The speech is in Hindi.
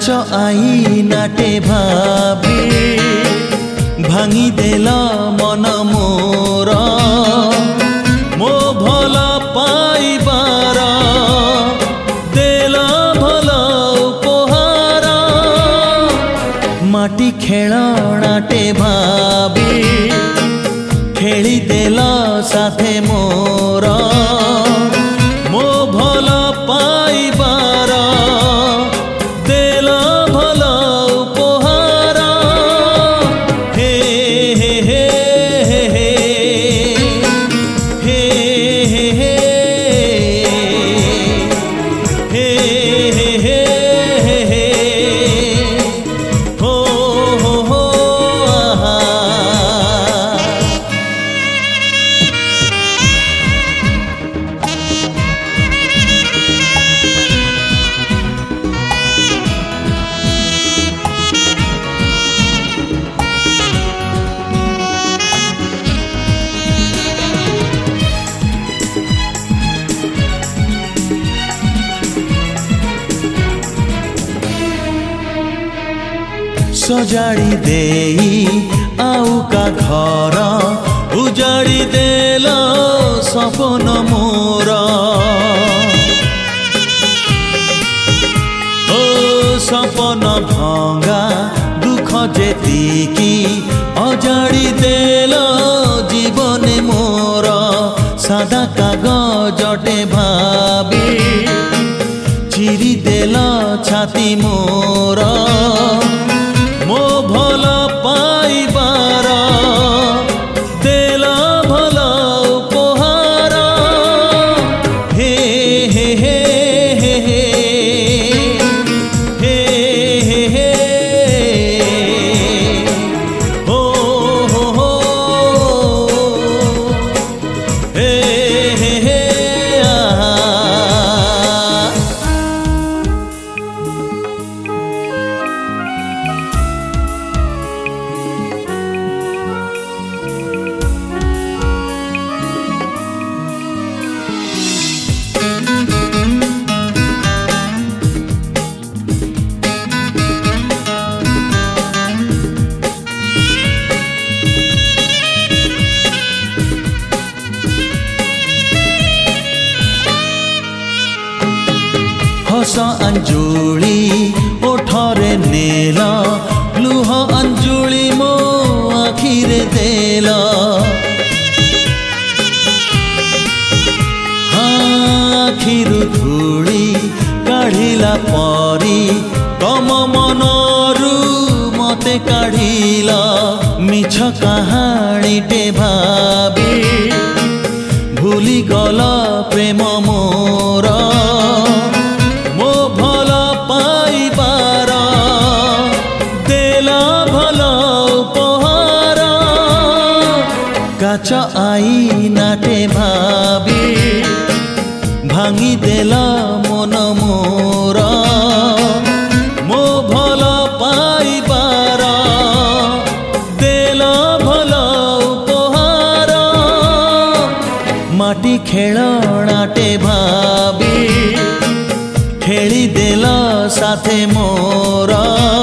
आईनाटे भाबी भांगी देला मन मोर मो भल पाइबार देला भल उपहार माटी खेलनाटे भाबी खेली देला साथे मोर मो भल पाइबार देला भल उपहार हे हे हे हे हे हे हे हे हे हे हे हे हो हो हो आहा। सजाड़ी देई आउ का घर उजाड़ी देला सपन मोर ओ सपन भंगा दुख जेतिकी अजाड़ी देला जीवन मोर सादा कागजटे भाबी चिरी देला छाती मोर मो भल पाइबार देला भल उपहार हे हे हे हे हे हे हे हे हो हो हो हे हे हे आहा। हस अंजुली ओठरे नेला लुह अंजुली मो आखिरे देला आखिरु धूली काढ़िला परी तम मनरु मते काढ़िला मिछ कहानीटे भाबी भूली गला प्रेम मोर मो भल पाइबार देला भल उपहार काच आईनाटे भाबी भांगी देला मन मोर मो भल पाइबार देला भल उपहार माटी खेलनाटे भाबी खेली देला साथे मोर।